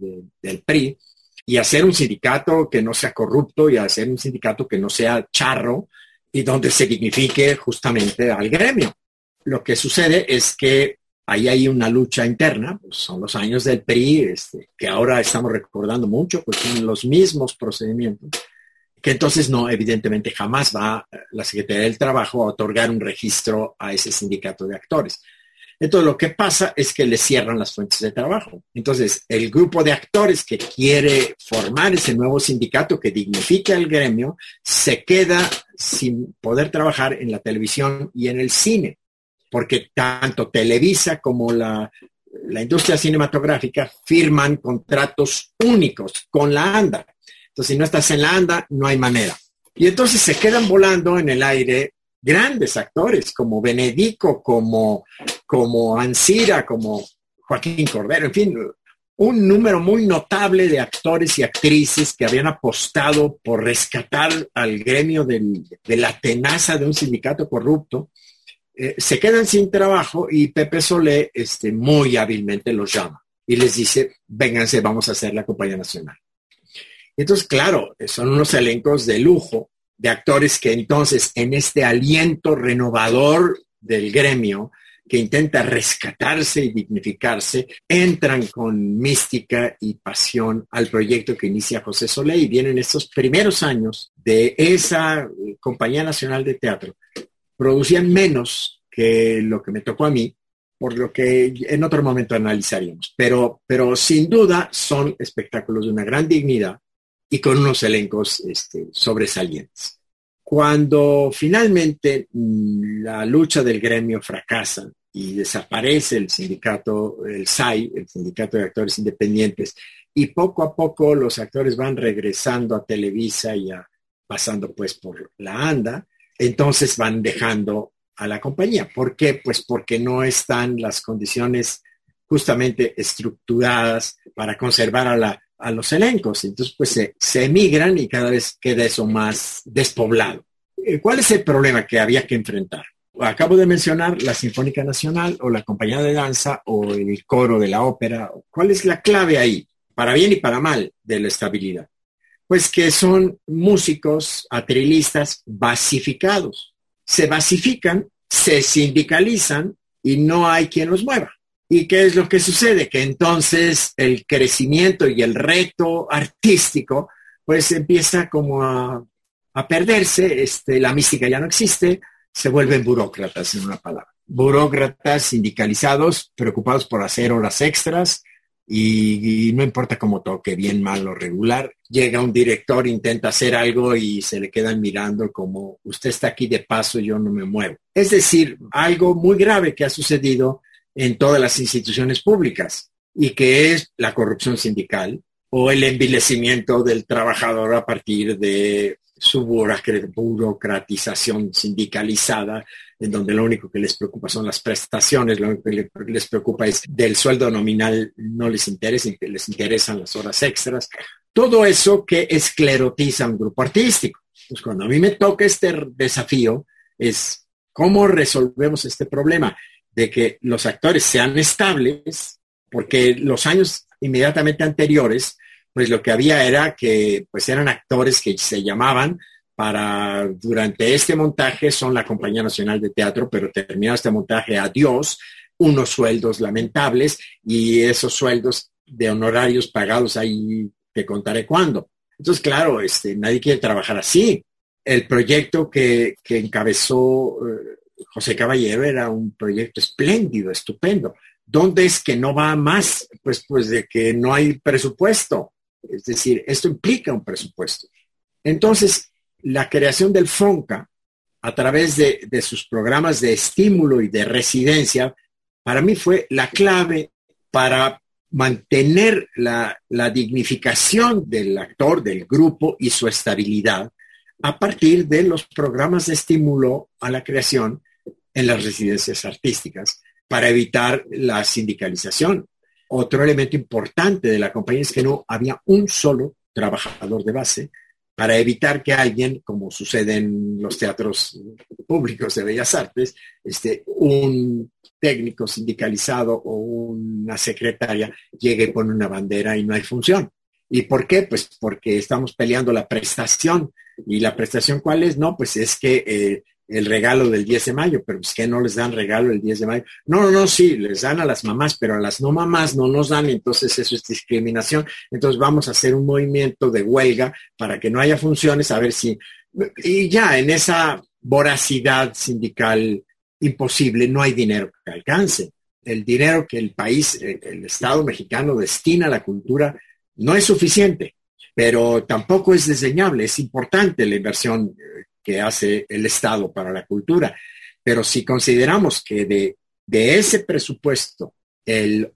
del PRI y hacer un sindicato que no sea corrupto y hacer un sindicato que no sea charro y donde se dignifique justamente al gremio. Lo que sucede es que ahí hay una lucha interna, pues son los años del PRI, que ahora estamos recordando mucho, pues son los mismos procedimientos, que entonces no, evidentemente jamás va la Secretaría del Trabajo a otorgar un registro a ese sindicato de actores. Entonces lo que pasa es que le cierran las fuentes de trabajo. Entonces el grupo de actores que quiere formar ese nuevo sindicato que dignifique al gremio se queda sin poder trabajar en la televisión y en el cine, porque tanto Televisa como la industria cinematográfica firman contratos únicos con la ANDA. Entonces, si no estás en la ANDA, no hay manera. Y entonces se quedan volando en el aire grandes actores como Benedico, como Ancira, como Joaquín Cordero, en fin, un número muy notable de actores y actrices que habían apostado por rescatar al gremio de la tenaza de un sindicato corrupto. Se quedan sin trabajo y Pepe Solé muy hábilmente los llama y les dice, vénganse, vamos a hacer la Compañía Nacional. Entonces, claro, son unos elencos de lujo de actores que entonces en este aliento renovador del gremio que intenta rescatarse y dignificarse, entran con mística y pasión al proyecto que inicia José Solé y vienen estos primeros años de esa Compañía Nacional de Teatro. Producían menos que lo que me tocó a mí, por lo que en otro momento analizaríamos. Pero sin duda son espectáculos de una gran dignidad y con unos elencos sobresalientes. Cuando finalmente la lucha del gremio fracasa y desaparece el sindicato, el SAI, el Sindicato de Actores Independientes, y poco a poco los actores van regresando a Televisa y pasando pues por la ANDA, entonces van dejando a la compañía. ¿Por qué? Pues porque no están las condiciones justamente estructuradas para conservar a los elencos. Entonces pues se emigran y cada vez queda eso más despoblado. ¿Cuál es el problema que había que enfrentar? Acabo de mencionar la Sinfónica Nacional o la Compañía de Danza o el coro de la ópera. ¿Cuál es la clave ahí, para bien y para mal, de la estabilidad? Pues que son músicos atrilistas basificados. se basifican, se sindicalizan y no hay quien los mueva. ¿Y qué es lo que sucede? Que entonces el crecimiento y el reto artístico pues empieza como a perderse, la mística ya no existe, se vuelven burócratas en una palabra. Burócratas sindicalizados, preocupados por hacer horas extras y no importa cómo toque, bien, mal o regular. Llega un director, intenta hacer algo y se le quedan mirando como usted está aquí de paso, yo no me muevo. Es decir, algo muy grave que ha sucedido en todas las instituciones públicas y que es la corrupción sindical o el envilecimiento del trabajador a partir de su burocratización sindicalizada, en donde lo único que les preocupa son las prestaciones, lo único que les preocupa es del sueldo nominal, no les interesa, les interesan las horas extras. Todo eso que esclerotiza a un grupo artístico. Pues cuando a mí me toca este desafío es cómo resolvemos este problema de que los actores sean estables, porque los años inmediatamente anteriores, pues lo que había era que pues eran actores que se llamaban para, durante este montaje son la Compañía Nacional de Teatro, pero terminado este montaje, adiós, unos sueldos lamentables y esos sueldos de honorarios pagados ahí te contaré cuándo. Entonces, claro, nadie quiere trabajar así. El proyecto que encabezó José Caballero era un proyecto espléndido, estupendo. ¿Dónde es que no va más? Pues de que no hay presupuesto. Es decir, esto implica un presupuesto. Entonces, la creación del FONCA, a través de sus programas de estímulo y de residencia, para mí fue la clave para mantener la dignificación del actor, del grupo y su estabilidad a partir de los programas de estímulo a la creación en las residencias artísticas para evitar la sindicalización. Otro elemento importante de la compañía es que no había un solo trabajador de base para evitar que alguien, como sucede en los teatros públicos de Bellas Artes, un técnico sindicalizado o una secretaria llegue y pone una bandera y no hay función. ¿Y por qué? Pues porque estamos peleando la prestación. ¿Y la prestación cuál es? No, pues es que el regalo del 10 de mayo, pero es que no les dan regalo el 10 de mayo. No, sí, les dan a las mamás, pero a las no mamás no nos dan, entonces eso es discriminación. Entonces vamos a hacer un movimiento de huelga para que no haya funciones, a ver si... Y ya, en esa voracidad sindical imposible, no hay dinero que alcance. El dinero que el país, el Estado mexicano destina a la cultura no es suficiente, pero tampoco es desdeñable, es importante la inversión que hace el Estado para la cultura. Pero si consideramos que de ese presupuesto el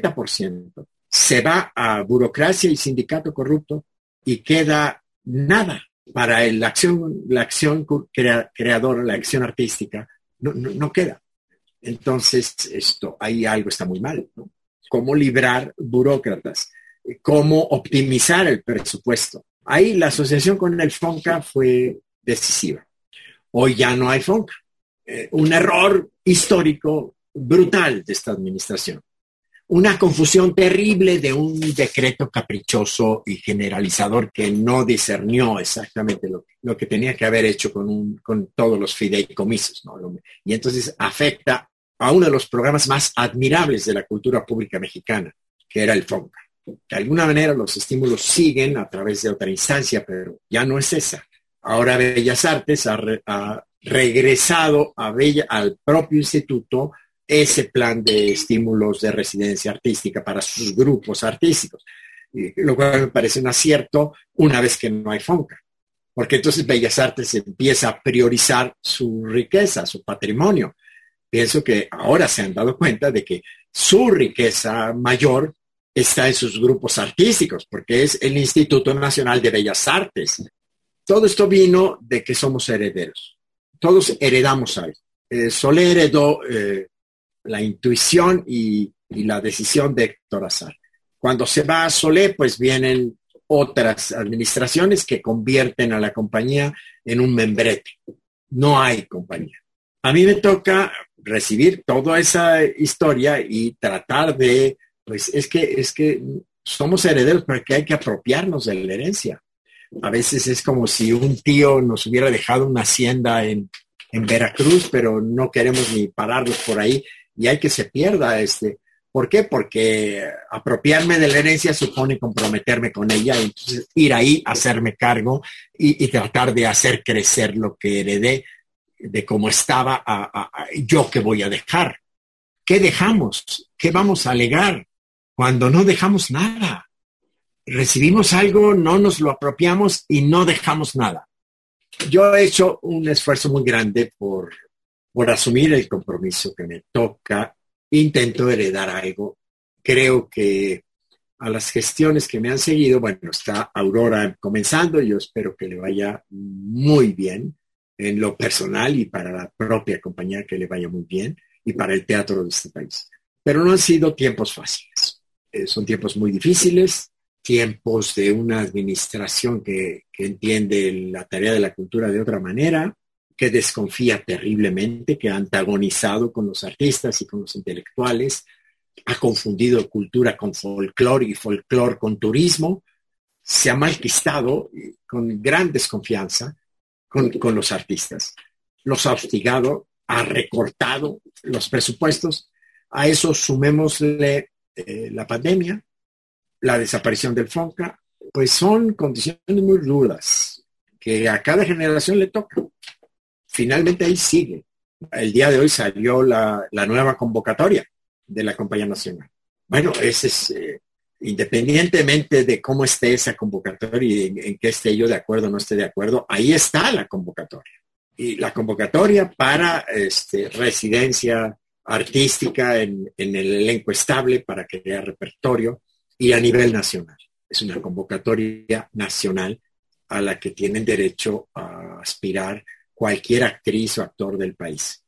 80% se va a burocracia y sindicato corrupto y queda nada para la acción creadora, la acción artística, no queda. Entonces, ahí algo está muy mal, ¿no? ¿Cómo librar burócratas? ¿Cómo optimizar el presupuesto? Ahí la asociación con el FONCA fue decisiva. Hoy ya no hay FONCA. Un error histórico brutal de esta administración. Una confusión terrible de un decreto caprichoso y generalizador que no discernió exactamente lo que tenía que haber hecho con todos los fideicomisos, ¿no? Y entonces afecta a uno de los programas más admirables de la cultura pública mexicana, que era el FONCA. De alguna manera los estímulos siguen a través de otra instancia, pero ya no es esa. Ahora Bellas Artes ha regresado al propio instituto ese plan de estímulos de residencia artística para sus grupos artísticos, lo cual me parece un acierto una vez que no hay FONCA, porque entonces Bellas Artes empieza a priorizar su riqueza, su patrimonio. Pienso que ahora se han dado cuenta de que su riqueza mayor está en sus grupos artísticos, porque es el Instituto Nacional de Bellas Artes. Todo esto vino de que somos herederos. Todos heredamos algo. Solé heredó la intuición y la decisión de Héctor Azar. Cuando se va a Solé, pues vienen otras administraciones que convierten a la compañía en un membrete. No hay compañía. A mí me toca recibir toda esa historia y tratar de, pues es que somos herederos, pero que hay que apropiarnos de la herencia. A veces es como si un tío nos hubiera dejado una hacienda en en Veracruz, pero no queremos ni pararlos por ahí y hay que se pierda ¿Por qué? Porque apropiarme de la herencia supone comprometerme con ella, entonces ir ahí, hacerme cargo y tratar de hacer crecer lo que heredé de cómo estaba yo que voy a dejar. ¿Qué dejamos? ¿Qué vamos a legar cuando no dejamos nada? Recibimos algo, no nos lo apropiamos y no dejamos nada. Yo he hecho un esfuerzo muy grande por asumir el compromiso que me toca. Intento heredar algo. Creo que a las gestiones que me han seguido, bueno, está Aurora comenzando, yo espero que le vaya muy bien en lo personal y para la propia compañía que le vaya muy bien y para el teatro de este país. Pero no han sido tiempos fáciles. Son tiempos muy difíciles, tiempos de una administración que entiende la tarea de la cultura de otra manera, que desconfía terriblemente, que ha antagonizado con los artistas y con los intelectuales, ha confundido cultura con folclore y folclore con turismo, se ha malquistado con gran desconfianza con los artistas, los ha hostigado, ha recortado los presupuestos. A eso sumémosle la pandemia, la desaparición del FONCA, pues son condiciones muy rudas que a cada generación le toca. Finalmente ahí sigue. El día de hoy salió la nueva convocatoria de la Compañía Nacional. Bueno, ese es, independientemente de cómo esté esa convocatoria y en qué esté yo de acuerdo o no esté de acuerdo, ahí está la convocatoria. Y la convocatoria para residencia artística en el elenco estable para crear repertorio y a nivel nacional. Es una convocatoria nacional a la que tienen derecho a aspirar cualquier actriz o actor del país.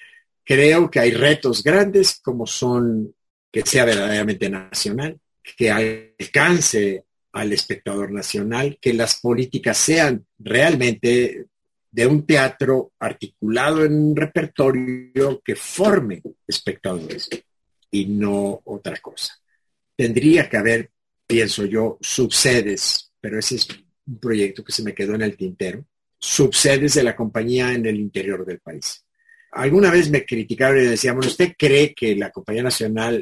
Creo que hay retos grandes como son que sea verdaderamente nacional, que alcance al espectador nacional, que las políticas sean realmente de un teatro articulado en un repertorio que forme espectadores y no otra cosa. Tendría que haber, pienso yo, subsedes, pero ese es un proyecto que se me quedó en el tintero, subsedes de la compañía en el interior del país. Alguna vez me criticaron y decían, bueno, ¿usted cree que la Compañía Nacional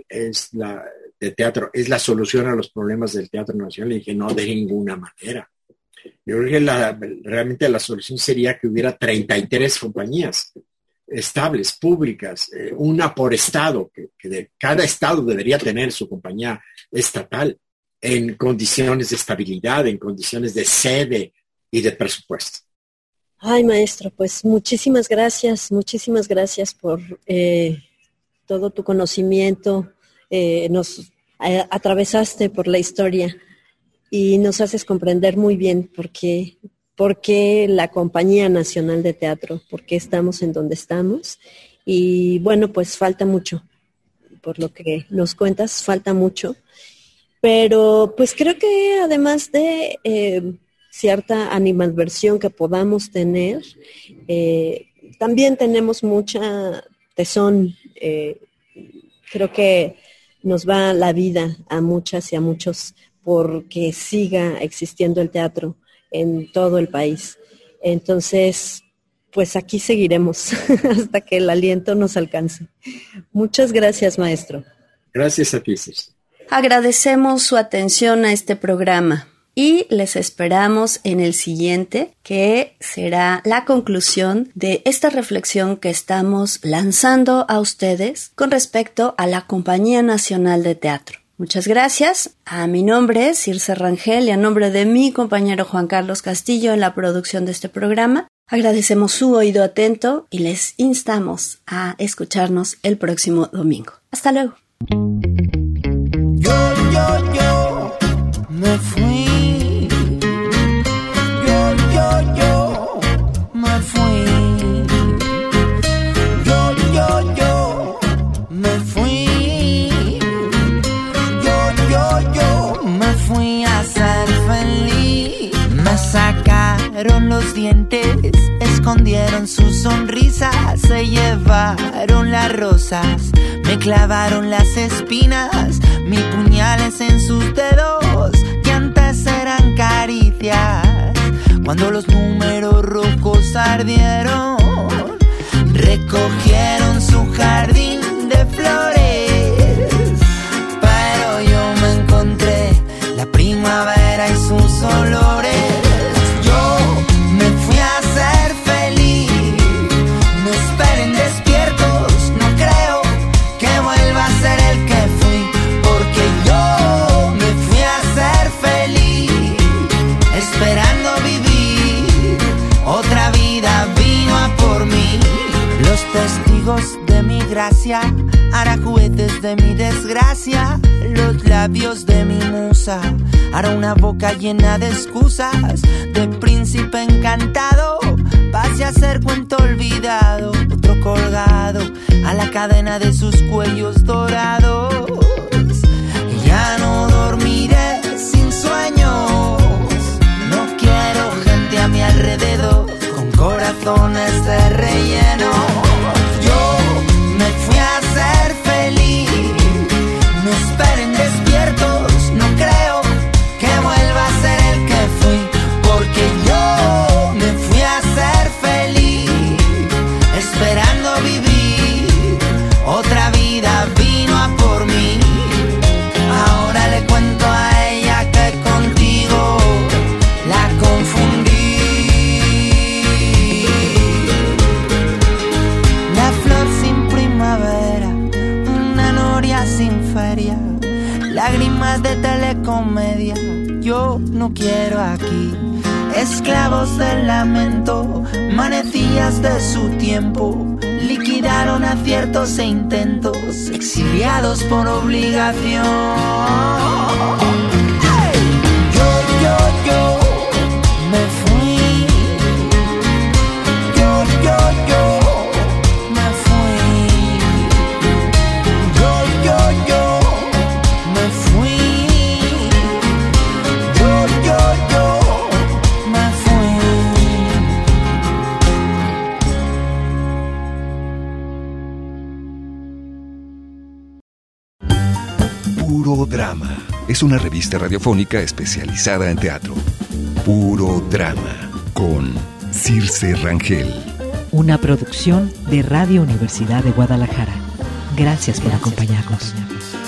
de Teatro es la solución a los problemas del Teatro Nacional? Y dije, no, de ninguna manera. Yo creo que realmente la solución sería que hubiera 33 compañías estables, públicas, una por estado, que cada estado debería tener su compañía estatal en condiciones de estabilidad, en condiciones de sede y de presupuesto. Ay, maestro, pues muchísimas gracias por todo tu conocimiento. Nos atravesaste por la historia y nos haces comprender muy bien por qué la Compañía Nacional de Teatro, por qué estamos en donde estamos. Y bueno, pues falta mucho, por lo que nos cuentas, falta mucho. Pero pues creo que además de cierta animadversión que podamos tener, también tenemos mucha tesón. Creo que nos va la vida a muchas y a muchos porque siga existiendo el teatro en todo el país. Entonces, pues aquí seguiremos hasta que el aliento nos alcance. Muchas gracias, maestro. Gracias a ti, César. Agradecemos su atención a este programa y les esperamos en el siguiente, que será la conclusión de esta reflexión que estamos lanzando a ustedes con respecto a la Compañía Nacional de Teatro. Muchas gracias. A mi nombre es Circe Rangel y a nombre de mi compañero Juan Carlos Castillo en la producción de este programa, agradecemos su oído atento y les instamos a escucharnos el próximo domingo. Hasta luego. Yo me fui. Yo me fui. Yo me fui. Yo me fui a ser feliz. Me sacaron los dientes, escondieron sus sonrisas, se llevaron las rosas, me clavaron las espinas, mis puñales en sus dedos, que antes eran caricias. Cuando los números rojos ardieron, escogieron su jardín de flores, pero yo me encontré la primavera y sus olores. Yo me fui a ser feliz, no esperen despiertos, no creo que vuelva a ser el que fui, porque yo me fui a ser feliz, esperando vivir otra vida vino a por mí. Los testigos de mi gracia, hará juguetes de mi desgracia, los labios de mi musa, hará una boca llena de excusas, de príncipe encantado, pase a ser cuento olvidado, otro colgado a la cadena de sus cuellos dorados. Y ya no dormiré sin sueños, no quiero gente a mi alrededor con corazones de relleno. Yo me fui a ser feliz, no esperen despiertos, no creo que vuelva a ser el que fui, porque yo me fui a ser feliz, esperando vivir otra vida vino a por mí. Ahora le cuento a ella que contigo la confundí. La flor sin primavera, una noria sin feria, lágrimas de telecomedia, yo no quiero aquí. Esclavos del lamento, manecillas de su tiempo, liquidaron aciertos e intentos, exiliados por obligación. Yo me fui, yo me fui, yo me fui, yo me fui. Puro Drama es una revista radiofónica especializada en teatro. Puro Drama con Circe Rangel. Una producción de Radio Universidad de Guadalajara. Gracias por acompañarnos.